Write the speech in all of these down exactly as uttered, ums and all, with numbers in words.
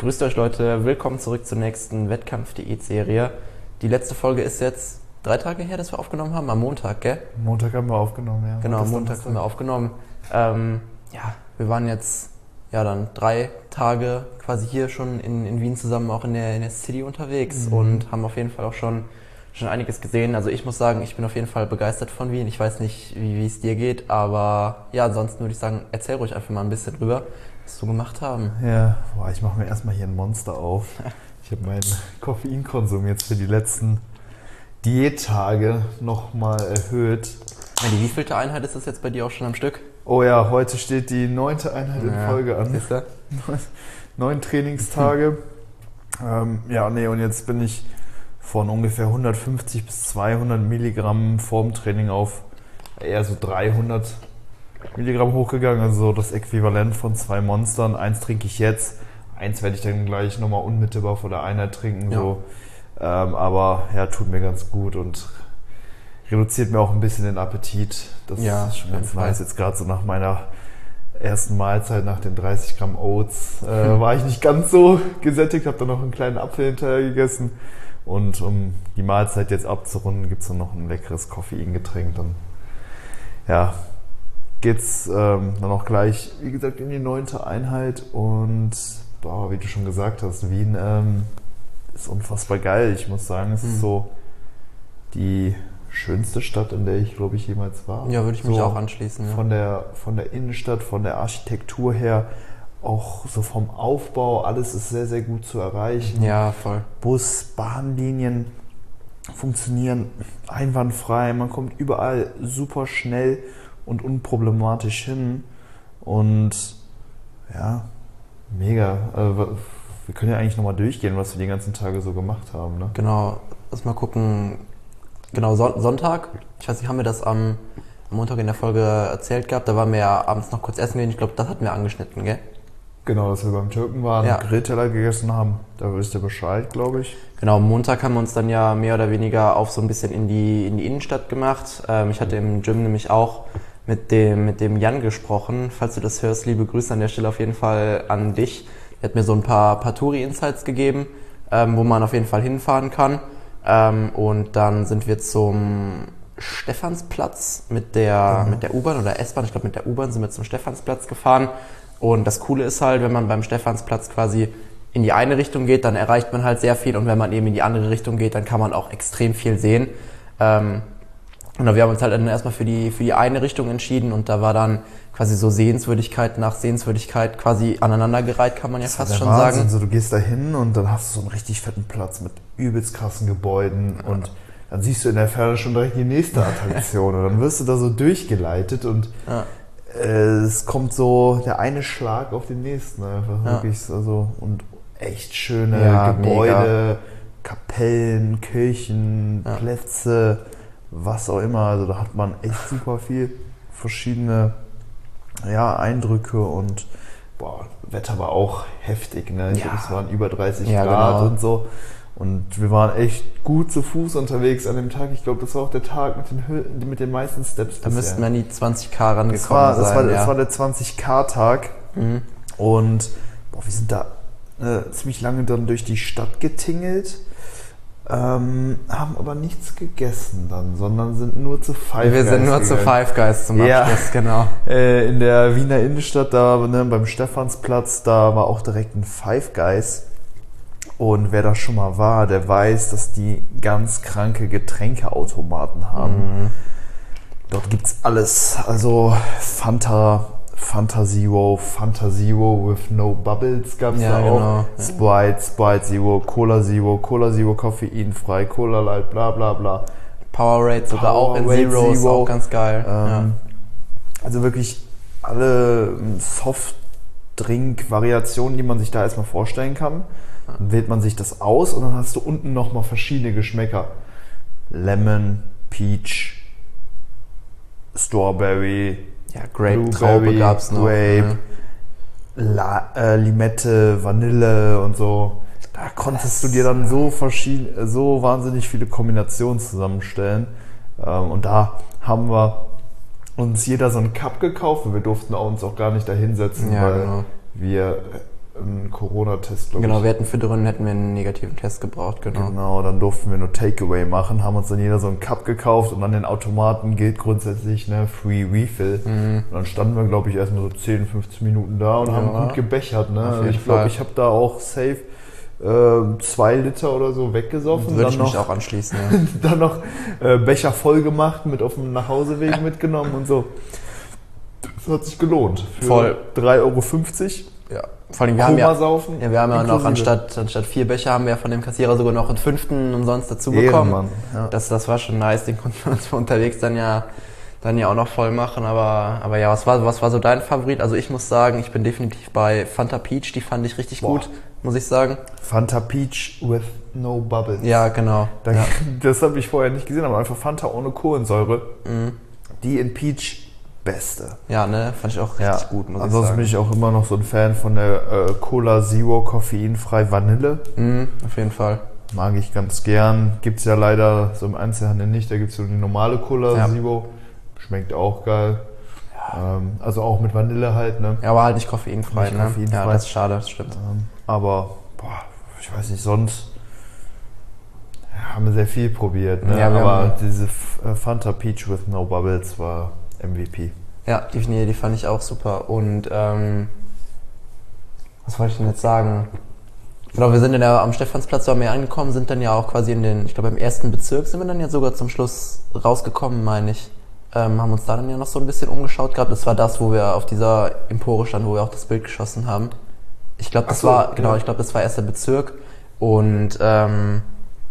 Grüßt euch Leute, willkommen zurück zur nächsten Wettkampf-Diät-Serie. Die letzte Folge ist jetzt drei Tage her, dass wir aufgenommen haben, am Montag, gell? Montag haben wir aufgenommen, ja. Genau, am Montag haben wir aufgenommen. Ähm, ja, wir waren jetzt ja dann drei Tage quasi hier schon in, in Wien zusammen, auch in der, in der City unterwegs mhm. und haben auf jeden Fall auch schon, schon einiges gesehen. Also ich muss sagen, ich bin auf jeden Fall begeistert von Wien. Ich weiß nicht, wie, wie es dir geht, aber ja, ansonsten würde ich sagen, erzähl ruhig einfach mal ein bisschen drüber, was wir gemacht haben. Ja, boah, ich mache mir erstmal hier ein Monster auf. Ich habe meinen Koffeinkonsum jetzt für die letzten Diättage nochmal erhöht. Die wievielte Einheit ist das jetzt bei dir auch schon am Stück? Oh ja, heute steht die neunte Einheit in ja, Folge an. Ist da? Neun Trainingstage. ähm, ja, nee, und jetzt bin ich von ungefähr hundertfünfzig bis zweihundert Milligramm vorm Training auf eher so dreihundert Milligramm hochgegangen. Also das Äquivalent von zwei Monstern. Eins trinke ich jetzt, eins werde ich dann gleich nochmal unmittelbar vor der Einheit trinken. Ja. So. Ähm, aber ja, tut mir ganz gut und reduziert mir auch ein bisschen den Appetit. Das ja, ist schon ganz nice. Jetzt gerade so nach meiner ersten Mahlzeit, nach den dreißig Gramm Oats, äh, hm. war ich nicht ganz so gesättigt, habe dann noch einen kleinen Apfel hinterher gegessen. Und um die Mahlzeit jetzt abzurunden, gibt es dann noch ein leckeres Koffeingetränk. Dann ja, geht's ähm, dann auch gleich, wie gesagt, in die neunte Einheit. Und boah, wie du schon gesagt hast, Wien ähm, ist unfassbar geil. Ich muss sagen, es hm. ist so die schönste Stadt, in der ich, glaube ich, jemals war. Ja, würde ich mich so auch anschließen. Ja. Von der, von der Innenstadt, von der Architektur her, auch so vom Aufbau, alles ist sehr, sehr gut zu erreichen. Ja, voll. Bus, Bahnlinien funktionieren einwandfrei, man kommt überall super schnell und unproblematisch hin und ja, mega. Also, wir können ja eigentlich nochmal durchgehen, was wir die ganzen Tage so gemacht haben. Ne? Genau, lass mal gucken. Genau, Sonntag, ich weiß nicht, haben wir das am Montag in der Folge erzählt gehabt, da waren wir ja abends noch kurz essen gehen, ich glaube, das hatten wir angeschnitten, gell? Genau, dass wir beim Türken waren, ja. Grillteller gegessen haben, da wisst ihr Bescheid, glaube ich. Genau, am Montag haben wir uns dann ja mehr oder weniger auf so ein bisschen in die, in die Innenstadt gemacht. Ähm, ich hatte im Gym nämlich auch mit dem, mit dem Jan gesprochen, falls du das hörst, liebe Grüße an der Stelle auf jeden Fall an dich. Er hat mir so ein paar, paar Touri-Insights gegeben, ähm, wo man auf jeden Fall hinfahren kann. Ähm, und dann sind wir zum Stephansplatz mit der, mhm. mit der U-Bahn oder S-Bahn. Ich glaube, mit der U-Bahn sind wir zum Stephansplatz gefahren. Und das Coole ist halt, wenn man beim Stephansplatz quasi in die eine Richtung geht, dann erreicht man halt sehr viel. Und wenn man eben in die andere Richtung geht, dann kann man auch extrem viel sehen. Ähm, und wir haben uns halt dann erstmal für die, für die eine Richtung entschieden. Und da war dann quasi so Sehenswürdigkeit nach Sehenswürdigkeit quasi aneinandergereiht, kann man ja fast schon Wahnsinn. sagen. So, du gehst da hin und dann hast du so einen richtig fetten Platz mit übelst krassen Gebäuden ja. und dann siehst du in der Ferne schon direkt die nächste Attraktion und dann wirst du da so durchgeleitet und ja. äh, es kommt so der eine Schlag auf den nächsten einfach ja. wirklich also und echt schöne ja, Gebäude, mega. Kapellen, Kirchen, ja. Plätze, was auch immer, also da hat man echt super viel verschiedene ja, Eindrücke und boah, Wetter war auch heftig, ne? Ich ja. glaube, es waren über dreißig ja, Grad genau. und so. Und wir waren echt gut zu Fuß unterwegs an dem Tag. Ich glaube, das war auch der Tag mit den, Hö- mit den meisten Steps Da bisher. Müssten wir an die zwanzig K rangekommen das war, das sein. War, ja. Das war der zwanzig K-Tag. Mhm. Und boah, wir sind da äh, ziemlich lange dann durch die Stadt getingelt. Ähm, haben aber nichts gegessen dann, sondern sind nur zu Five Guys Wir sind nur gegangen. zu Five Guys zum ja. Abschluss, genau. Äh, in der Wiener Innenstadt, da ne, beim Stephansplatz, da war auch direkt ein Five Guys. Und wer da schon mal war, der weiß, dass die ganz kranke Getränkeautomaten haben. Mhm. Dort gibt's alles, also Fanta, Fanta Zero, Fanta Zero with no bubbles gab's ja, da genau. auch. Sprite, Sprite Zero, Cola Zero, Cola Zero koffeinfrei, Cola Light, bla bla bla. Powerade sogar auch in Zero, ist auch ganz geil. Ähm, ja. Also wirklich alle Softdrink-Variationen, die man sich da erstmal vorstellen kann. Dann wählt man sich das aus und dann hast du unten nochmal verschiedene Geschmäcker. Lemon, Peach, Strawberry, ja, Grape, Traube gab's noch. Grape, ja. La, äh, Limette, Vanille und so. Da konntest du dir dann so verschieden, so wahnsinnig viele Kombinationen zusammenstellen. Ähm, und da haben wir uns jeder so einen Cup gekauft und wir durften uns auch gar nicht da hinsetzen, ja, weil genau. wir einen Corona-Test, glaube ich. Genau, wir hätten für drinnen hätten wir einen negativen Test gebraucht, genau. Genau, dann durften wir nur Takeaway machen, haben uns dann jeder so einen Cup gekauft und an den Automaten gilt grundsätzlich ne Free Refill. Mhm. Und dann standen wir, glaube ich, erstmal so zehn, fünfzehn Minuten da und ja. haben gut gebechert. Ne? Also ich glaube, ich habe da auch safe äh, zwei Liter oder so weggesoffen. Würde ich mich auch anschließen, ja. Dann noch äh, Becher voll gemacht, mit auf dem Nachhauseweg mitgenommen und so. Das hat sich gelohnt. Für voll. drei Euro fünfzig. Ja. Vor allem, wir haben ja, ja, wir haben ja noch anstatt, anstatt vier Becher haben wir von dem Kassierer sogar noch einen fünften umsonst dazu bekommen. Ja. Das, das war schon nice, den konnten wir uns für unterwegs dann ja, dann ja auch noch voll machen. Aber, aber ja, was war, was war so dein Favorit? Also ich muss sagen, ich bin definitiv bei Fanta Peach, die fand ich richtig Boah. gut, muss ich sagen. Fanta Peach with no bubbles. Ja, genau. Da, ja. Das habe ich vorher nicht gesehen, aber einfach Fanta ohne Kohlensäure. Mhm. Die in Peach Beste. Ja, ne, fand ich auch richtig ja. gut, muss Ansonsten ich sagen. bin ich auch immer noch so ein Fan von der äh, Cola Zero koffeinfrei Vanille. Mhm, auf jeden Fall. Mag ich ganz gern. Gibt's ja leider so im Einzelhandel nicht. Da gibt's so die normale Cola ja. Zero. Schmeckt auch geil. Ja. Ähm, also auch mit Vanille halt, ne? Ja, aber halt nicht koffeinfrei, nicht ne? koffeinfrei. Ja, das ist schade, das stimmt. Ähm, aber, boah, ich weiß nicht, sonst ja, haben wir sehr viel probiert, ne? Ja, aber diese Fanta Peach with no bubbles war M V P. Ja, die, nee, die fand ich auch super. Und ähm, was wollte ich denn jetzt sagen? Genau, wir sind in der, am Stephansplatz waren wir angekommen, sind dann ja auch quasi in den, ich glaube im ersten Bezirk sind wir dann ja sogar zum Schluss rausgekommen, meine ich. Ähm, haben uns da dann ja noch so ein bisschen umgeschaut gehabt. Das war das, wo wir auf dieser Empore standen, wo wir auch das Bild geschossen haben. Ich glaube, das so, war, genau, ja. ich glaube, das war erster Bezirk. Und ähm,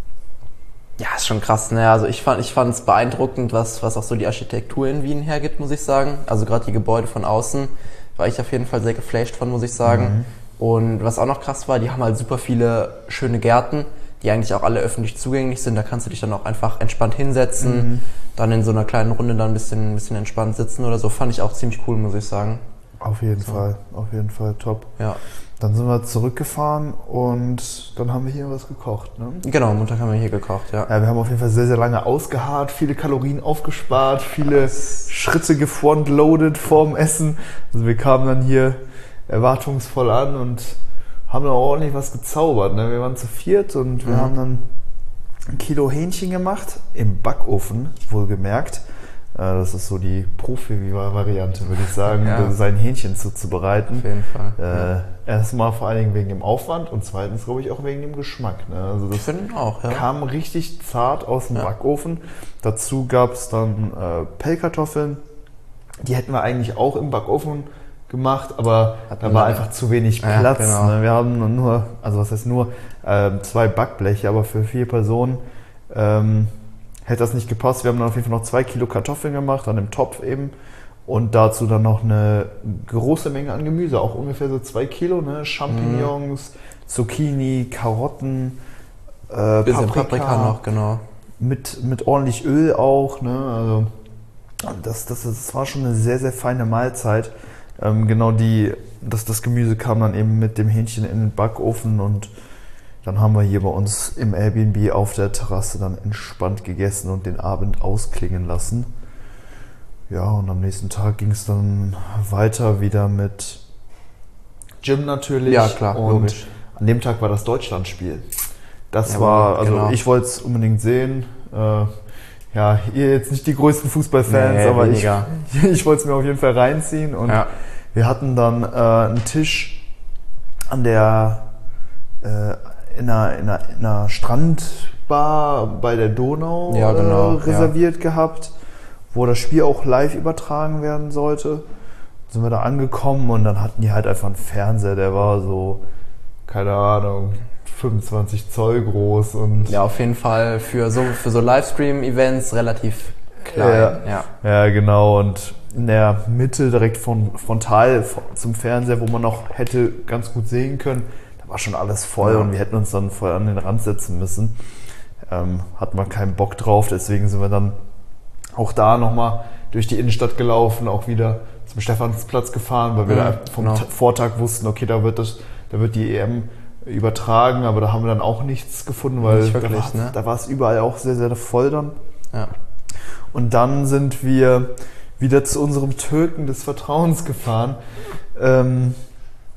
ja, ist schon krass, ne? Also ich fand ich fand es beeindruckend, was was auch so die Architektur in Wien hergibt, muss ich sagen. Also gerade die Gebäude von außen war ich auf jeden Fall sehr geflasht von, muss ich sagen. Mhm. Und was auch noch krass war, die haben halt super viele schöne Gärten, die eigentlich auch alle öffentlich zugänglich sind. Da kannst du dich dann auch einfach entspannt hinsetzen, mhm. dann in so einer kleinen Runde dann ein bisschen ein bisschen entspannt sitzen oder so. Fand ich auch ziemlich cool, muss ich sagen. Auf jeden so. Fall, auf jeden Fall top. Ja. Dann sind wir zurückgefahren und dann haben wir hier was gekocht, ne? Genau, am Montag haben wir hier gekocht, ja. Ja, wir haben auf jeden Fall sehr, sehr lange ausgeharrt, viele Kalorien aufgespart, viele Schritte gefrontloadet vorm Essen. Also wir kamen dann hier erwartungsvoll an und haben dann auch ordentlich was gezaubert, ne? Wir waren zu viert und wir mhm. haben dann ein Kilo Hähnchen gemacht, im Backofen, wohlgemerkt. Das ist so die Profi-Variante, würde ich sagen, ja. sein Hähnchen zuzubereiten. Auf jeden Fall. Äh, ja. Erstmal vor allen Dingen wegen dem Aufwand und zweitens, glaube ich, auch wegen dem Geschmack. Ne? Also das ich finde auch, ja. kam richtig zart aus dem ja. Backofen. Dazu gab es dann äh, Pellkartoffeln. Die hätten wir eigentlich auch im Backofen gemacht, aber Hat da war einfach zu wenig Platz. Ja, genau. ne? Wir haben nur, also was heißt nur, äh, zwei Backbleche, aber für vier Personen ähm, hätte das nicht gepasst. Wir haben dann auf jeden Fall noch zwei Kilo Kartoffeln gemacht, an dem Topf eben. Und dazu dann noch eine große Menge an Gemüse, auch ungefähr so zwei Kilo, ne? Champignons, mm. Zucchini, Karotten, äh, Bisschen Paprika, Paprika noch, genau. Mit, mit ordentlich Öl auch, ne? Also das, das, das war schon eine sehr, sehr feine Mahlzeit. Ähm, genau die, das, das Gemüse kam dann eben mit dem Hähnchen in den Backofen und dann haben wir hier bei uns im Airbnb auf der Terrasse dann entspannt gegessen und den Abend ausklingen lassen. Ja, und am nächsten Tag ging es dann weiter wieder mit Gym natürlich. Ja, klar, und logisch. An dem Tag war das Deutschlandspiel. Das ja, war, also genau. ich wollte es unbedingt sehen. Äh, ja, ihr jetzt nicht die größten Fußballfans, nee, aber weniger. ich, ich wollte es mir auf jeden Fall reinziehen. Und ja. wir hatten dann äh, einen Tisch an der äh, in einer, in, einer, in einer Strandbar bei der Donau ja, genau, äh, reserviert ja. gehabt, wo das Spiel auch live übertragen werden sollte. Sind wir da angekommen und dann hatten die halt einfach einen Fernseher, der war so, keine Ahnung, fünfundzwanzig Zoll groß. Und ja, auf jeden Fall für so, für so Livestream-Events relativ klein. Ja, ja. ja, genau. Und in der Mitte direkt von frontal zum Fernseher, wo man noch hätte ganz gut sehen können, war schon alles voll ja. und wir hätten uns dann voll an den Rand setzen müssen. Ähm, hatten wir keinen Bock drauf, deswegen sind wir dann auch da nochmal durch die Innenstadt gelaufen, auch wieder zum Stephansplatz gefahren, weil wir ja, da vom genau. Vortag wussten, okay, da wird, das, da wird die E M übertragen, aber da haben wir dann auch nichts gefunden, weil Nicht wirklich, da, war, ne? da war es überall auch sehr, sehr voll dann. Ja. Und dann sind wir wieder zu unserem Türken des Vertrauens gefahren. Ähm,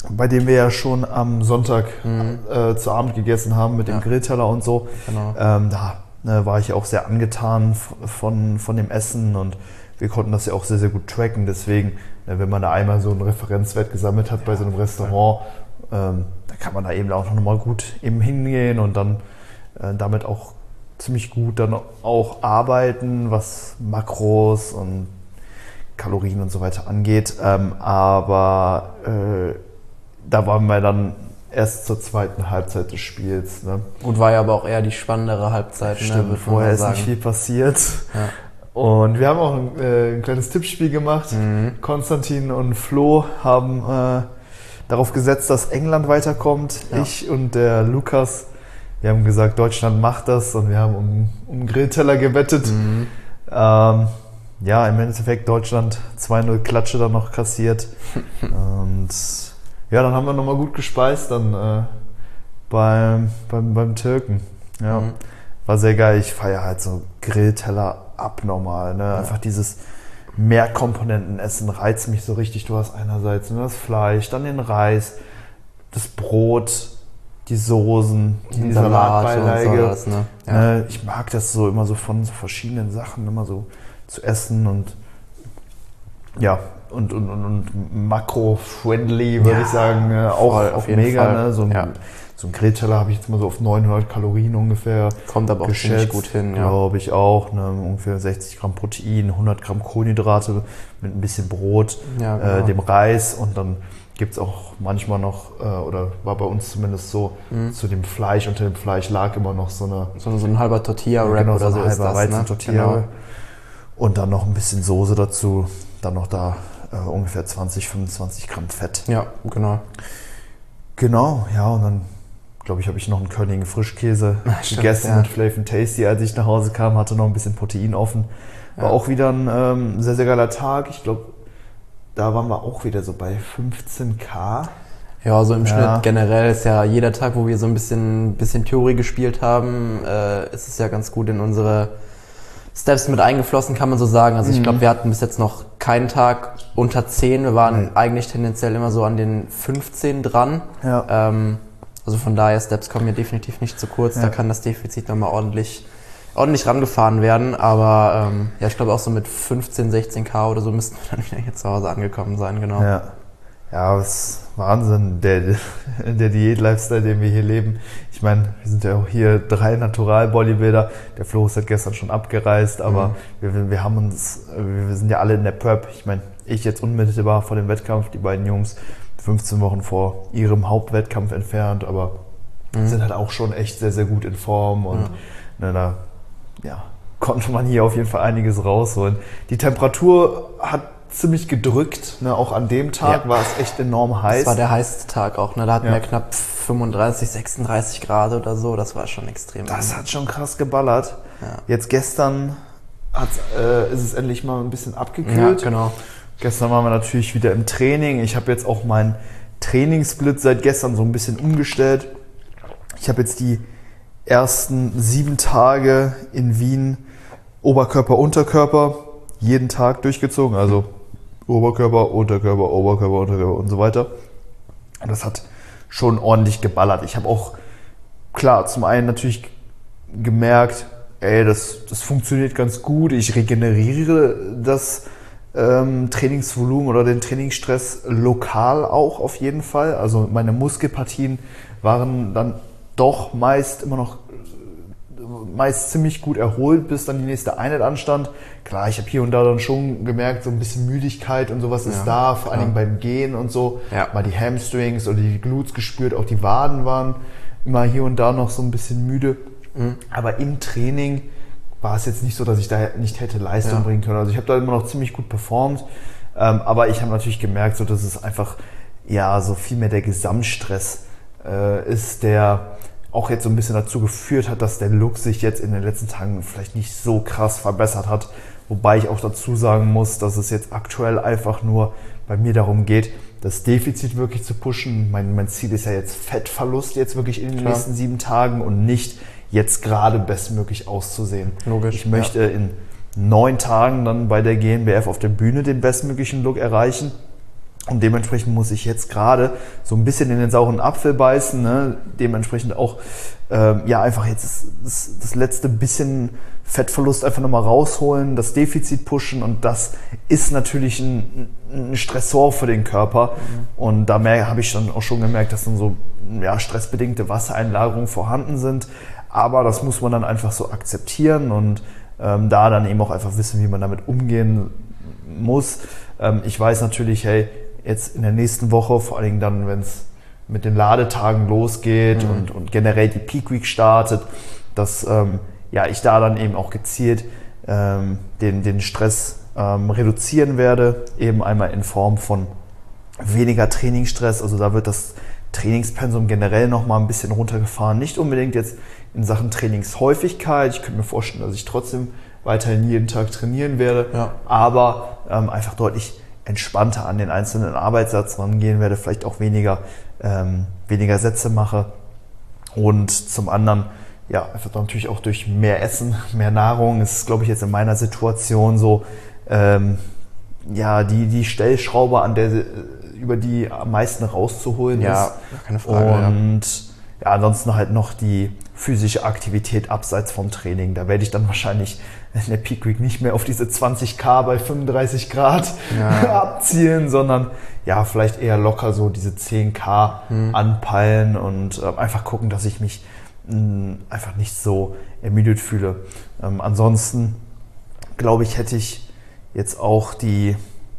bei dem wir ja schon am Sonntag mhm. äh, zu Abend gegessen haben mit dem ja. Grillteller und so. Genau. Ähm, da ne, war ich auch sehr angetan von, von dem Essen und wir konnten das ja auch sehr, sehr gut tracken. Deswegen, ne, wenn man da einmal so einen Referenzwert gesammelt hat ja, bei so einem Restaurant, ähm, da kann man da eben auch noch mal gut eben hingehen und dann äh, damit auch ziemlich gut dann auch arbeiten, was Makros und Kalorien und so weiter angeht. Ähm, aber äh, da waren wir dann erst zur zweiten Halbzeit des Spiels. Ne? Gut, war ja aber auch eher die spannendere Halbzeit. Stimmt, ne, vorher ist nicht viel passiert. Ja. Und wir haben auch ein, äh, ein kleines Tippspiel gemacht. Mhm. Konstantin und Flo haben äh, darauf gesetzt, dass England weiterkommt. Ja. Ich und der Lukas, wir haben gesagt, Deutschland macht das und wir haben um, um einen Grillteller gewettet. Mhm. Ähm, ja, im Endeffekt Deutschland zwei null Klatsche dann noch kassiert. Und ja, dann haben wir nochmal gut gespeist dann äh, beim, beim, beim Türken. Ja, mhm. War sehr geil. Ich feiere halt so Grillteller abnormal. Ne? Ja. Einfach dieses Mehrkomponentenessen reizt mich so richtig. Du hast einerseits nur das Fleisch, dann den Reis, das Brot, die Soßen, die Salatbeilage. So ne? Ja. Ich mag das so immer so von so verschiedenen Sachen immer so zu essen und ja, und, und, und, und makro-friendly, würde ja, ich sagen, äh, auch, voll, auch mega. Ne? So, ein, ja. so ein Grillteller habe ich jetzt mal so auf neunhundert Kalorien ungefähr. Kommt aber auch geschätzt, ziemlich gut hin. Ja. Glaube ich auch. Ne? Ungefähr sechzig Gramm Protein, hundert Gramm Kohlenhydrate mit ein bisschen Brot, ja, genau. äh, dem Reis und dann gibt es auch manchmal noch, äh, oder war bei uns zumindest so, mhm. zu dem Fleisch, unter dem Fleisch lag immer noch so eine... So, so ein halber Tortilla-Wrap genau, oder so, so ist das, Weizen-Tortilla. Ne? Genau. Und dann noch ein bisschen Soße dazu, dann noch da äh, ungefähr zwanzig, fünfundzwanzig Gramm Fett. Ja, genau. Genau, ja, und dann, glaube ich, habe ich noch einen Körnigen Frischkäse Stimmt, gegessen ja. mit Flav and Tasty, als ich nach Hause kam, hatte noch ein bisschen Protein offen. War ja. auch wieder ein ähm, sehr, sehr geiler Tag. Ich glaube, da waren wir auch wieder so bei fünfzehn K. Ja, so im ja. Schnitt generell ist ja jeder Tag, wo wir so ein bisschen, bisschen Theorie gespielt haben, äh, ist es ja ganz gut in unsere Steps mit eingeflossen, kann man so sagen. Also ich mhm. glaube, wir hatten bis jetzt noch keinen Tag unter zehn. Wir waren mhm. eigentlich tendenziell immer so an den fünfzehn dran. Ja. Ähm, also von daher, Steps kommen mir definitiv nicht zu kurz. Ja. Da kann das Defizit nochmal ordentlich, ordentlich rangefahren werden. Aber ähm, ja, ich glaube auch so mit fünfzehn, sechzehn K oder so müssten wir dann wieder hier zu Hause angekommen sein, genau. Ja. Ja, das ist Wahnsinn, der, der Diät-Lifestyle, den wir hier leben. Ich meine, wir sind ja auch hier drei Natural-Bodybuilder. Der Flo ist halt gestern schon abgereist, aber mhm. wir, wir haben uns, wir sind ja alle in der Prep. Ich meine, ich jetzt unmittelbar vor dem Wettkampf, die beiden Jungs fünfzehn Wochen vor ihrem Hauptwettkampf entfernt, aber mhm. sind halt auch schon echt sehr, sehr gut in Form und ja. ne, da ja, konnte man hier auf jeden Fall einiges rausholen. Die Temperatur hat ziemlich gedrückt, ne? Auch an dem Tag ja. war es echt enorm heiß. Das war der heißeste Tag auch, ne? Da hatten ja. wir knapp fünfunddreißig, sechsunddreißig Grad oder so, das war schon extrem. Das hat schon krass geballert. Ja. Jetzt gestern hat's, äh, ist es endlich mal ein bisschen abgekühlt. Ja, genau. Gestern waren wir natürlich wieder im Training. Ich habe jetzt auch meinen Trainingssplit seit gestern so ein bisschen umgestellt. Ich habe jetzt die ersten sieben Tage in Wien Oberkörper, Unterkörper jeden Tag durchgezogen, also Oberkörper, Unterkörper, Oberkörper, Unterkörper und so weiter. Und das hat schon ordentlich geballert. Ich habe auch, klar, zum einen natürlich gemerkt, ey, das, das funktioniert ganz gut. Ich regeneriere das ähm, Trainingsvolumen oder den Trainingsstress lokal auch auf jeden Fall. Also meine Muskelpartien waren dann doch meist immer noch meist ziemlich gut erholt, bis dann die nächste Einheit anstand. Klar, ich habe hier und da dann schon gemerkt, so ein bisschen Müdigkeit und sowas ist ja, da, vor allen Dingen beim Gehen und so. Ja. Mal die Hamstrings oder die Glutes gespürt, auch die Waden waren immer hier und da noch so ein bisschen müde. Mhm. Aber im Training war es jetzt nicht so, dass ich da nicht hätte Leistung ja. bringen können. Also ich habe da immer noch ziemlich gut performt, ähm, aber ich habe natürlich gemerkt, so, dass es einfach ja so viel mehr der Gesamtstress äh, ist, der auch jetzt so ein bisschen dazu geführt hat, dass der Look sich jetzt in den letzten Tagen vielleicht nicht so krass verbessert hat. Wobei ich auch dazu sagen muss, dass es jetzt aktuell einfach nur bei mir darum geht, das Defizit wirklich zu pushen. Mein, mein Ziel ist ja jetzt Fettverlust jetzt wirklich in den Klar. nächsten sieben Tagen und nicht jetzt gerade bestmöglich auszusehen. Logisch. Ich möchte ja. in neun Tagen dann bei der G N B F auf der Bühne den bestmöglichen Look erreichen. Und dementsprechend muss ich jetzt gerade so ein bisschen in den sauren Apfel beißen, ne? Dementsprechend auch ähm, ja einfach jetzt das, das, das letzte bisschen Fettverlust einfach nochmal rausholen, das Defizit pushen, und das ist natürlich ein, ein Stressor für den Körper. Mhm. Und da habe ich dann auch schon gemerkt, dass dann so ja, stressbedingte Wassereinlagerungen vorhanden sind. Aber das muss man dann einfach so akzeptieren und ähm, da dann eben auch einfach wissen, wie man damit umgehen muss. Ähm, ich weiß natürlich, hey, jetzt in der nächsten Woche, vor allen Dingen dann, wenn es mit den Ladetagen losgeht, mhm. und, und generell die Peak Week startet, dass ähm, ja, ich da dann eben auch gezielt ähm, den, den Stress ähm, reduzieren werde, eben einmal in Form von weniger Trainingsstress. Also da wird das Trainingspensum generell nochmal ein bisschen runtergefahren. Nicht unbedingt jetzt in Sachen Trainingshäufigkeit. Ich könnte mir vorstellen, dass ich trotzdem weiterhin jeden Tag trainieren werde, ja. aber ähm, einfach deutlich entspannter an den einzelnen Arbeitssatz rangehen werde, vielleicht auch weniger, ähm, weniger Sätze mache, und zum anderen ja einfach natürlich auch durch mehr Essen, mehr Nahrung. Das ist, glaube ich, jetzt in meiner Situation so ähm, ja die die Stellschraube, an der über die am meisten rauszuholen ja, ist. Ja, keine Frage. Und ja. ja, ansonsten halt noch die physische Aktivität abseits vom Training. Da werde ich dann wahrscheinlich in der Peak Week nicht mehr auf diese zwanzig Kilometer bei fünfunddreißig Grad ja. abzielen, sondern ja, vielleicht eher locker so diese zehn Kilometer hm. anpeilen und äh, einfach gucken, dass ich mich mh, einfach nicht so ermüdet fühle. Ähm, ansonsten glaube ich, hätte ich jetzt auch die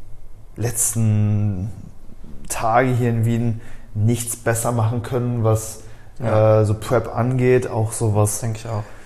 letzten Tage hier in Wien nichts besser machen können, was ja. äh, so Prep angeht, auch sowas. Denke ich auch.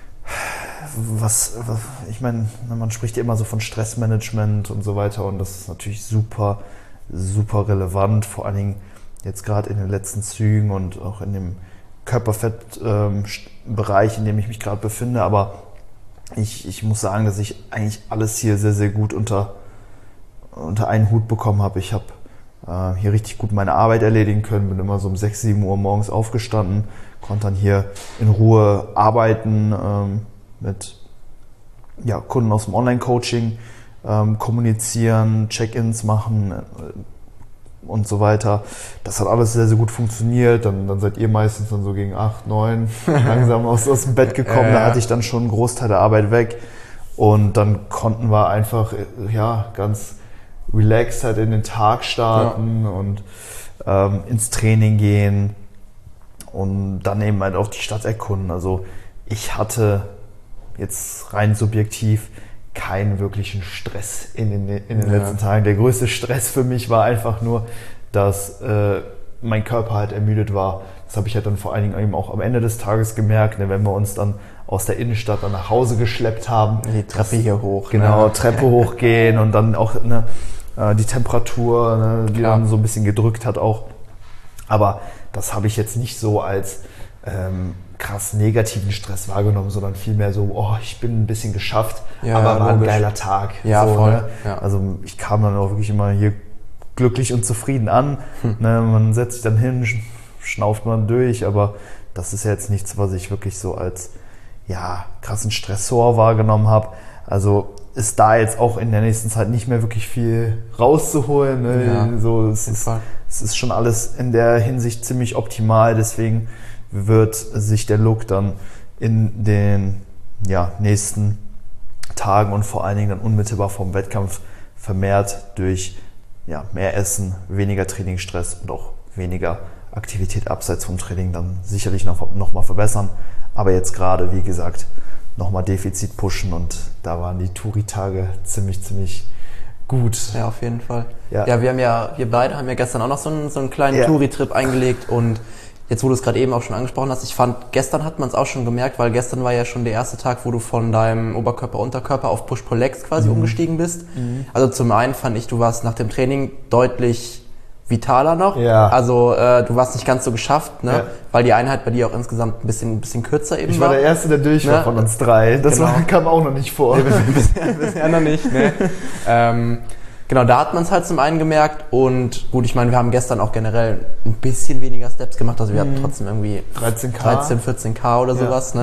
Was, was, ich meine, man spricht ja immer so von Stressmanagement und so weiter, und das ist natürlich super, super relevant, vor allen Dingen jetzt gerade in den letzten Zügen und auch in dem Körperfettbereich, ähm, in dem ich mich gerade befinde, aber ich, ich muss sagen, dass ich eigentlich alles hier sehr, sehr gut unter, unter einen Hut bekommen habe. Ich habe äh, hier richtig gut meine Arbeit erledigen können, bin immer so um sechs, sieben Uhr morgens aufgestanden, konnte dann hier in Ruhe arbeiten, ähm, mit ja, Kunden aus dem Online-Coaching ähm, kommunizieren, Check-ins machen äh, und so weiter. Das hat alles sehr, sehr gut funktioniert. Dann, dann seid ihr meistens dann so gegen acht, neun langsam aus, aus dem Bett gekommen. Da hatte ich dann schon einen Großteil der Arbeit weg. Und dann konnten wir einfach ja, ganz relaxed halt in den Tag starten ja. und ähm, ins Training gehen und dann eben halt auch die Stadt erkunden. Also ich hatte jetzt rein subjektiv keinen wirklichen Stress in den, in den ja. letzten Tagen. Der größte Stress für mich war einfach nur, dass äh, mein Körper halt ermüdet war. Das habe ich halt dann vor allen Dingen eben auch am Ende des Tages gemerkt, ne, wenn wir uns dann aus der Innenstadt dann nach Hause geschleppt haben. Die Treppe hier hoch. Genau, ne? Treppe hochgehen und dann auch ne, die Temperatur, ne, die Klar. dann so ein bisschen gedrückt hat auch. Aber das habe ich jetzt nicht so als ähm, krass negativen Stress wahrgenommen, sondern vielmehr so, oh, ich bin ein bisschen geschafft, ja, aber war logisch. Ein geiler Tag. Ja, so, voll. Ne? Ja. Also ich kam dann auch wirklich immer hier glücklich und zufrieden an. Hm. Ne? Man setzt sich dann hin, schnauft man durch, aber das ist ja jetzt nichts, was ich wirklich so als ja, krassen Stressor wahrgenommen habe. Also ist da jetzt auch in der nächsten Zeit nicht mehr wirklich viel rauszuholen. Ne? Ja, so, es, ist, es ist schon alles in der Hinsicht ziemlich optimal, deswegen wird sich der Look dann in den ja, nächsten Tagen und vor allen Dingen dann unmittelbar vom Wettkampf vermehrt durch ja, mehr Essen, weniger Trainingsstress und auch weniger Aktivität abseits vom Training dann sicherlich noch, noch mal verbessern. Aber jetzt gerade, wie gesagt, nochmal Defizit pushen, und da waren die Touri-Tage ziemlich, ziemlich gut. Ja, auf jeden Fall. Ja, ja wir haben ja, wir beide haben ja gestern auch noch so einen, so einen kleinen ja. Touri-Trip eingelegt, und jetzt, wo du es gerade eben auch schon angesprochen hast, ich fand, gestern hat man es auch schon gemerkt, weil gestern war ja schon der erste Tag, wo du von deinem Oberkörper, Unterkörper auf Push-Pull-Legs quasi mhm. umgestiegen bist. Mhm. Also zum einen fand ich, du warst nach dem Training deutlich vitaler noch. Ja. Also äh, du warst nicht ganz so geschafft, ne? Ja. Weil die Einheit bei dir auch insgesamt ein bisschen, ein bisschen kürzer eben war. Ich war der Erste, der durch war, ne? Von uns drei. Das genau. war, kam auch noch nicht vor. Nee, bisher, bisher noch nicht. Ne? ähm, genau, da hat man es halt zum einen gemerkt, und gut, ich meine, wir haben gestern auch generell ein bisschen weniger Steps gemacht, also wir mhm. hatten trotzdem irgendwie dreizehn K, dreizehn, vierzehn K oder sowas. Ja. Ne?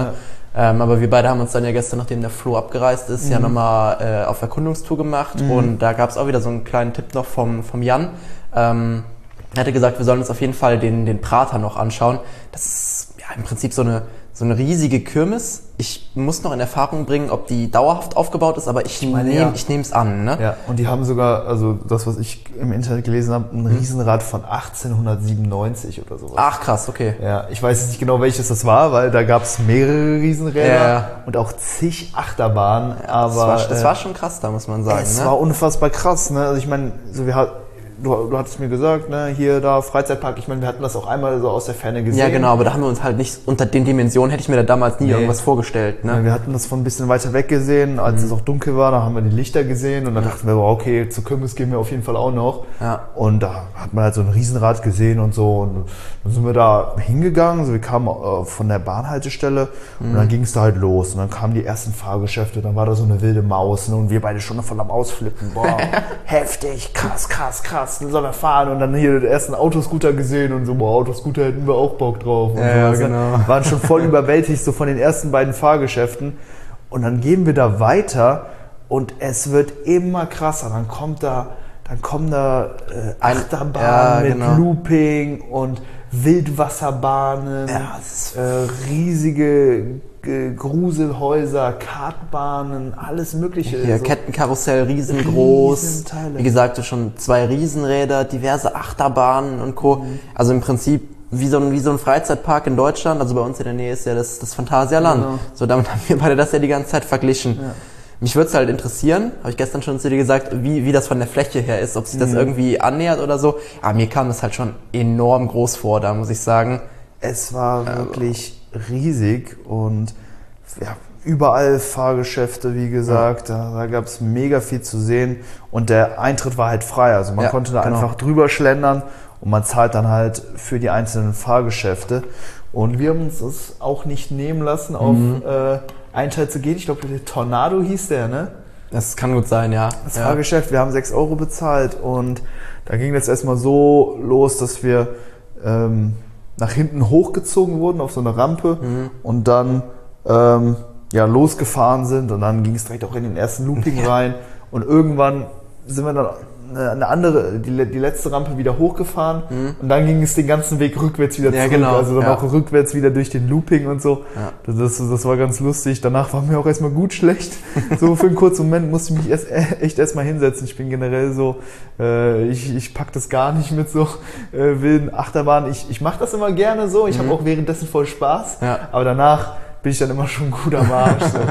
Ähm, aber wir beide haben uns dann ja gestern, nachdem der Flo abgereist ist, mhm. ja nochmal äh, auf Erkundungstour gemacht. Mhm. Und da gab es auch wieder so einen kleinen Tipp noch vom, vom Jan. Ähm, er hatte gesagt, wir sollen uns auf jeden Fall den, den Prater noch anschauen. Das ist ja im Prinzip so eine, so eine riesige Kirmes. Ich muss noch in Erfahrung bringen, ob die dauerhaft aufgebaut ist, aber ich, ich nehme ja. ich nehme es an. Ne? Ja, und die haben sogar, also das, was ich im Internet gelesen habe, ein Riesenrad von achtzehnhundertsiebenundneunzig oder sowas. Ach krass, okay. Ja, ich weiß jetzt nicht genau, welches das war, weil da gab es mehrere Riesenräder ja. und auch zig Achterbahnen. Ja, aber das war, das äh, war schon krass, da muss man sagen. Es ne? war unfassbar krass. Ne? Also ich meine, so wir hatten Du, du hattest mir gesagt, ne, hier, da, Freizeitpark, ich meine, wir hatten das auch einmal so aus der Ferne gesehen. Ja, genau, aber da haben wir uns halt nicht, unter den Dimensionen hätte ich mir da damals nie nee. irgendwas vorgestellt. Ne? Ja, wir hatten das von ein bisschen weiter weg gesehen, als mhm. es auch dunkel war, da haben wir die Lichter gesehen und dann ja. dachten wir, okay, zur Kirmes gehen wir auf jeden Fall auch noch. Ja. Und da hat man halt so ein Riesenrad gesehen und so und dann sind wir da hingegangen, so wir kamen äh, von der Bahnhaltestelle mhm. und dann ging es da halt los und dann kamen die ersten Fahrgeschäfte, dann war da so eine wilde Maus, ne, und wir beide schon voll am Ausflippen, boah, heftig, krass, krass, krass. Sollen wir fahren und dann hier den ersten Autoscooter gesehen und so, boah, Autoscooter hätten wir auch Bock drauf. Und ja, so. genau. Waren schon voll überwältigt so von den ersten beiden Fahrgeschäften und dann gehen wir da weiter und es wird immer krasser. Dann kommt da, dann kommen da äh, Achterbahnen ja, mit genau. Looping und Wildwasserbahnen, ja, äh, riesige Gruselhäuser, Kartbahnen, alles mögliche. Hier, so. Kettenkarussell, riesengroß. Wie gesagt, schon zwei Riesenräder, diverse Achterbahnen und Co. Mhm. Also im Prinzip wie so, ein, wie so ein Freizeitpark in Deutschland. Also bei uns in der Nähe ist ja das, das Phantasialand. Genau. So, damit haben wir beide das ja die ganze Zeit verglichen. Ja. Mich würde es halt interessieren, habe ich gestern schon zu dir gesagt, wie, wie das von der Fläche her ist, ob sich das mhm. irgendwie annähert oder so. Aber mir kam das halt schon enorm groß vor, da muss ich sagen. Es war wirklich riesig und ja, überall Fahrgeschäfte, wie gesagt, ja. da, da gab es mega viel zu sehen und der Eintritt war halt frei, also man ja, konnte da genau. einfach drüber schlendern und man zahlt dann halt für die einzelnen Fahrgeschäfte und wir haben uns das auch nicht nehmen lassen, auf mhm. äh, einen Teil zu gehen, ich glaube der Tornado hieß der, ne? Das kann gut sein, ja. Das ja. Fahrgeschäft, wir haben sechs Euro bezahlt und da ging das erstmal so los, dass wir ähm, nach hinten hochgezogen wurden auf so eine Rampe mhm. und dann ähm, ja, losgefahren sind und dann ging es direkt auch in den ersten Looping ja. rein und irgendwann sind wir dann eine andere, die, die letzte Rampe wieder hochgefahren mhm. und dann ging es den ganzen Weg rückwärts wieder ja, zurück, genau. also dann ja. auch rückwärts wieder durch den Looping und so. Ja. Das, das war ganz lustig. Danach war mir auch erstmal gut schlecht. So für einen kurzen Moment musste ich mich erst, echt erstmal hinsetzen. Ich bin generell so, äh, ich, ich pack das gar nicht mit so äh, wilden Achterbahnen. Ich, ich mache das immer gerne so. Ich mhm. habe auch währenddessen voll Spaß, ja. aber danach bin ich dann immer schon gut am Arsch. So.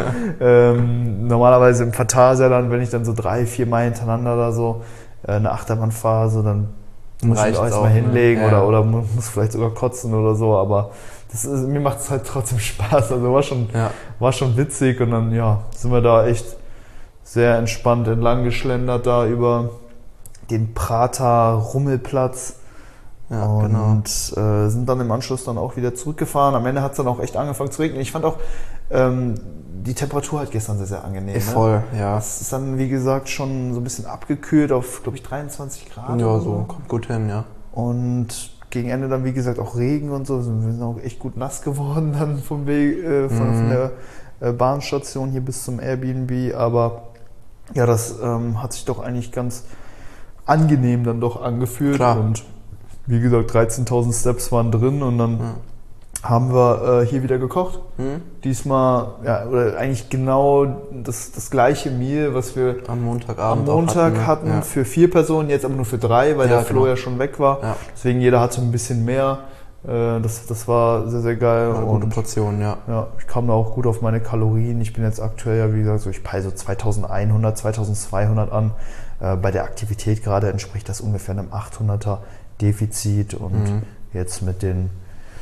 ähm, normalerweise im Phantasialand, wenn ich dann so drei, vier Mal hintereinander da so eine Achterbahn fahre, so, dann muss ich mich auch erstmal hinlegen ja. oder, oder muss vielleicht sogar kotzen oder so, aber das ist, mir macht es halt trotzdem Spaß, also war schon, ja. war schon witzig und dann ja, sind wir da echt sehr entspannt entlang geschlendert da über den Prater Rummelplatz ja, und genau. äh, sind dann im Anschluss dann auch wieder zurückgefahren. Am Ende hat es dann auch echt angefangen zu regnen. Ich fand auch ähm, die Temperatur halt gestern sehr, sehr angenehm. Ist voll, ne? ja. Es ist dann, wie gesagt, schon so ein bisschen abgekühlt auf, glaube ich, dreiundzwanzig Grad. Ja, so, kommt gut hin, ja. Und gegen Ende dann, wie gesagt, auch Regen und so. Wir sind auch echt gut nass geworden dann vom Weg, äh, von, mhm. von der äh, Bahnstation hier bis zum Airbnb. Aber ja, das ähm, hat sich doch eigentlich ganz angenehm dann doch angefühlt. Klar. Und wie gesagt, dreizehntausend Steps waren drin und dann ja. haben wir äh, hier wieder gekocht. Hm? Diesmal, ja, oder eigentlich genau das, das gleiche Meal, was wir am Montagabend am Montag hatten, hatten ja. für vier Personen, jetzt aber nur für drei, weil ja, der Flo genau. ja schon weg war. Ja. Deswegen jeder hatte ein bisschen mehr. Äh, das, das war sehr, sehr geil. Eine gute Portion, ja. Ja, ich kam da auch gut auf meine Kalorien. Ich bin jetzt aktuell ja, wie gesagt, so ich peile so zweitausendeinhundert, zweitausendzweihundert an. Äh, bei der Aktivität gerade entspricht das ungefähr einem achthunderter Defizit und mhm. jetzt mit den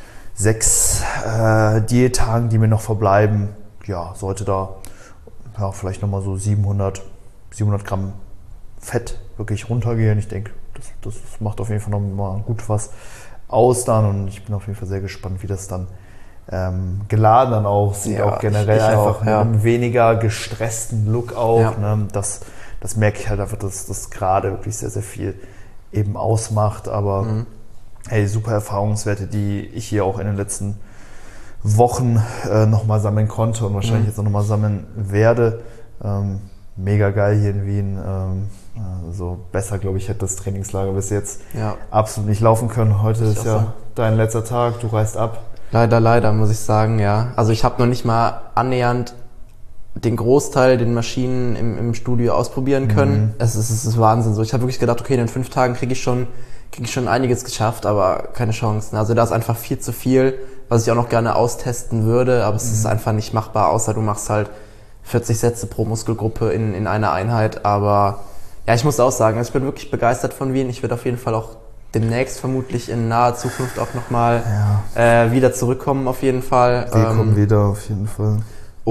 sechs äh, Diättagen, die mir noch verbleiben, ja, sollte da ja, vielleicht nochmal so siebenhundert Gramm Fett wirklich runtergehen. Ich denke, das, das macht auf jeden Fall nochmal gut was aus dann und ich bin auf jeden Fall sehr gespannt, wie das dann ähm, geladen dann aussieht, ja, auch generell ich, ich einfach auch, mit ja. einem weniger gestressten Look auch. Ja. Ne? Das, das merke ich halt einfach, dass das gerade wirklich sehr, sehr viel eben ausmacht, aber mhm. hey, super Erfahrungswerte, die ich hier auch in den letzten Wochen äh, nochmal sammeln konnte und wahrscheinlich Mhm. jetzt auch nochmal sammeln werde. Ähm, mega geil hier in Wien. Ähm, also besser, glaube ich, hätte das Trainingslager bis jetzt Ja. absolut nicht laufen können. Heute Ich ist auch ja so. dein letzter Tag, du reist ab. Leider, leider, muss ich sagen, ja. Also ich habe noch nicht mal annähernd den Großteil den Maschinen im, im Studio ausprobieren können. Mhm. Es, ist, es ist Wahnsinn so. Ich habe wirklich gedacht, okay, in den fünf Tagen kriege ich schon kriege ich schon einiges geschafft, aber keine Chancen. Also da ist einfach viel zu viel, was ich auch noch gerne austesten würde, aber es Mhm. ist einfach nicht machbar, außer du machst halt vierzig Sätze pro Muskelgruppe in, in einer Einheit. Aber ja, ich muss auch sagen, also ich bin wirklich begeistert von Wien. Ich werde auf jeden Fall auch demnächst vermutlich in naher Zukunft auch nochmal Ja. äh, wieder zurückkommen auf jeden Fall. Willkommen Ähm, wieder, auf jeden Fall.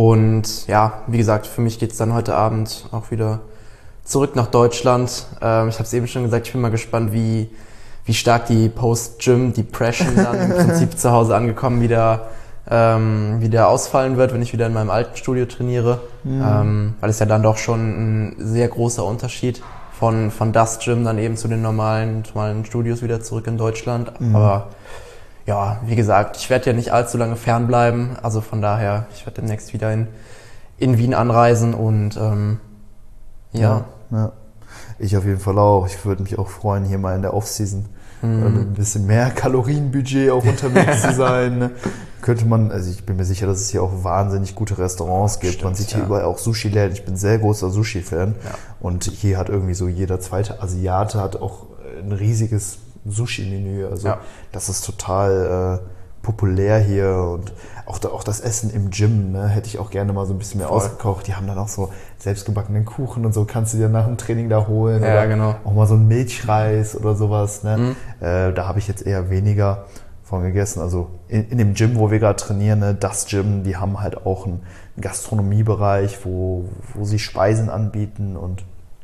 und ja, wie gesagt, für mich geht's dann heute Abend auch wieder zurück nach Deutschland. Ähm, ich habe es eben schon gesagt, ich bin mal gespannt, wie, wie stark die Post-Gym-Depression dann im Prinzip zu Hause angekommen wieder, ähm, wieder ausfallen wird, wenn ich wieder in meinem alten Studio trainiere. Mhm. Ähm, weil es ja dann doch schon ein sehr großer Unterschied von, von das Gym dann eben zu den normalen, normalen Studios wieder zurück in Deutschland. Mhm. Aber ja, wie gesagt, ich werde ja nicht allzu lange fernbleiben, also von daher, ich werde demnächst wieder in, in Wien anreisen und ähm, ja. Ja, ja. Ich auf jeden Fall auch. Ich würde mich auch freuen, hier mal in der Off-Season Mhm. äh, mit ein bisschen mehr Kalorienbudget auch unterwegs zu sein. Ne? Könnte man, also ich bin mir sicher, dass es hier auch wahnsinnig gute Restaurants gibt. Stimmt, man sieht hier ja. überall auch Sushi-Läden. Ich bin sehr großer Sushi-Fan. Ja. Und hier hat irgendwie so jeder zweite Asiate hat auch ein riesiges Sushi-Menü. Also Ja. das ist total äh, populär hier und auch, da, auch das Essen im Gym, ne, hätte ich auch gerne mal so ein bisschen mehr Voll. ausgekocht. Die haben dann auch so selbstgebackenen Kuchen und so, kannst du dir nach dem Training da holen. Ja, oder genau. auch mal so einen Milchreis oder sowas. Ne? Mhm. Äh, da habe ich jetzt eher weniger von gegessen. Also in, in dem Gym, wo wir gerade trainieren, ne, das Gym, die haben halt auch einen Gastronomiebereich, wo, wo sie Speisen anbieten und